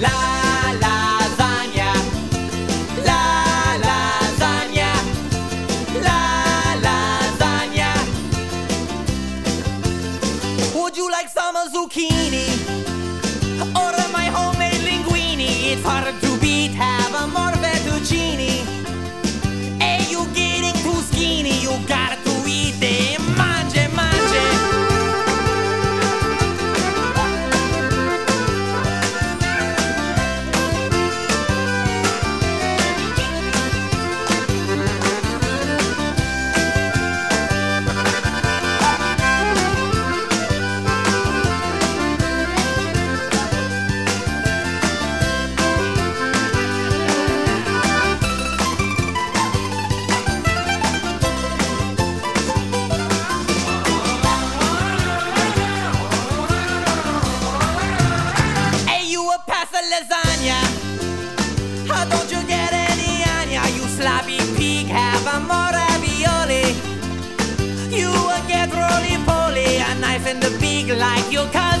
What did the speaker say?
La lasagna, la lasagna, la lasagna. Would you like some zucchini? Order my homemade linguine. It's hard to beat, have a more fettuccine. Hey, you getting too skinny, you got to eat it. Mangia, mangia. Lasagna, how don't you get any ania? You sloppy pig, have a more ravioli. You will get roly-poly, a knife in the beak like you can.